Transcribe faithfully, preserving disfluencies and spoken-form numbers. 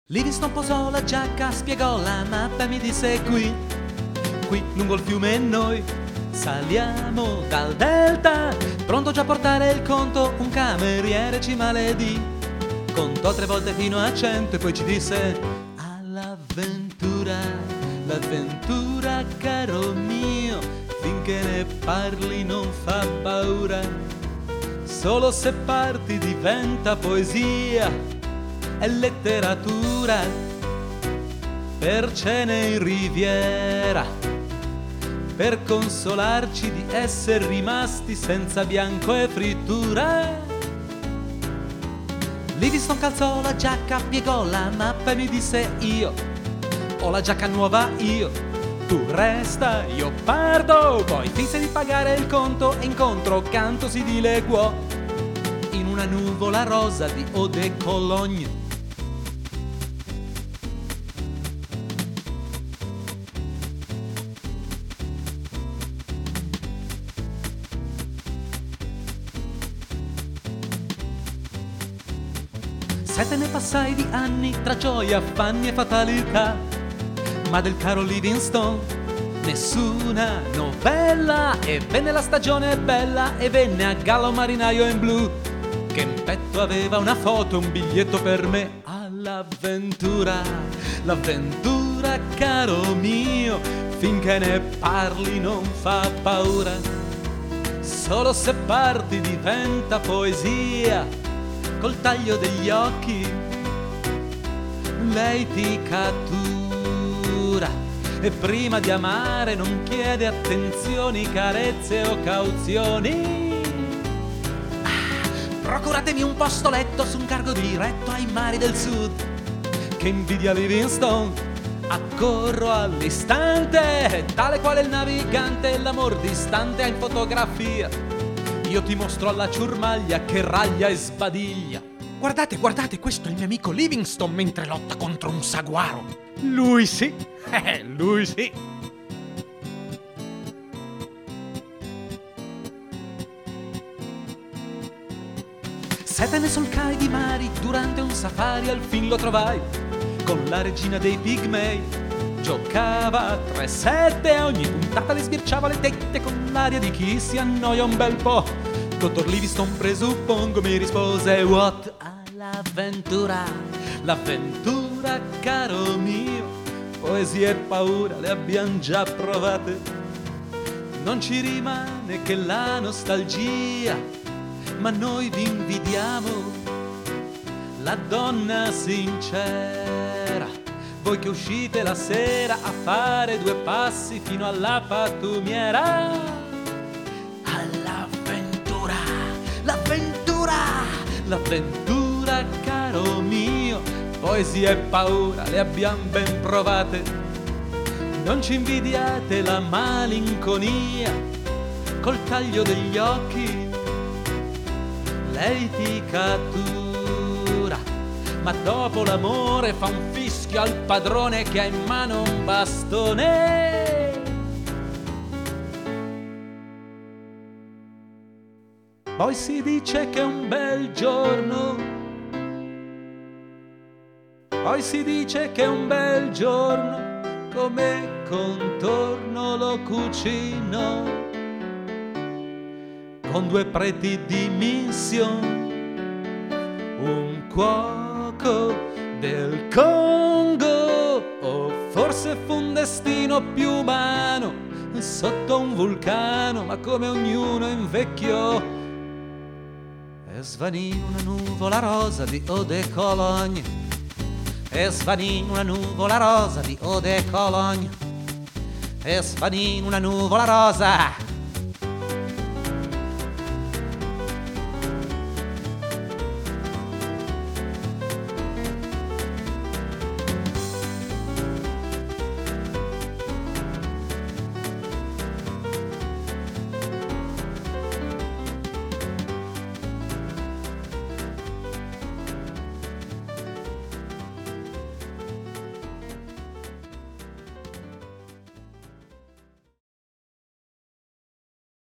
Livingstone posò la giacca, spiegò la mappa e mi disse qui, qui lungo il fiume noi saliamo dal delta, pronto già a portare il conto, un cameriere ci maledì, contò tre volte fino a cento e poi ci disse all'avventura, l'avventura caro mio, finché ne parli non fa paura, solo se parti diventa poesia e letteratura, per cene in riviera, per consolarci di essere rimasti senza bianco e frittura. Livingstone calzò la giacca, piegò la mappa e mi disse io ho la giacca nuova io, tu resta, io parto, poi finse di pagare il conto e incontro canto si dileguò in una nuvola rosa di eau de Cologne. Sette ne passai di anni tra gioia, affanni e fatalità, ma del caro Livingstone nessuna novella. E venne la stagione bella e venne a galla un marinaio in blu che in petto aveva una foto e un biglietto per me all'avventura. L'avventura caro mio, finché ne parli non fa paura, solo se parti diventa poesia. Col taglio degli occhi lei ti cattura e prima di amare non chiede attenzioni, carezze o cauzioni. Ah, procuratemi un posto letto su un cargo diretto ai mari del sud, che invidia Livingstone, accorro all'istante, tale quale il navigante l'amor distante ha in fotografia. Io ti mostro alla ciurmaglia che raglia e sbadiglia. Guardate, guardate, questo è il mio amico Livingstone mentre lotta contro un saguaro. Lui sì, eh, lui sì. Sette ne solcai di mari, durante un safari al fin lo trovai, con la regina dei pigmei. Giocava a tre sette e ogni puntata le sbirciava le tette con l'aria di chi si annoia un bel po'. Dottor Livingstone presuppongo mi rispose what? All'avventura, l'avventura caro mio, poesia e paura le abbiamo già provate, non ci rimane che la nostalgia, ma noi vi invidiamo la donna sincera, voi che uscite la sera a fare due passi fino alla pattumiera. All'avventura, l'avventura, l'avventura caro mio, poesia e paura le abbiamo ben provate, non ci invidiate la malinconia, col taglio degli occhi lei ti cattura, ma dopo l'amore fa un fischio al padrone che ha in mano un bastone. Poi si dice che è un bel giorno, poi si dice che è un bel giorno, come contorno lo cucino, con due preti di mission, un cuoco del Congo, o forse fu un destino più umano, sotto un vulcano, ma come ognuno invecchiò. E svanì una nuvola rosa di eau de Cologne, e svanì una nuvola rosa di eau de Cologne, e svanì una nuvola rosa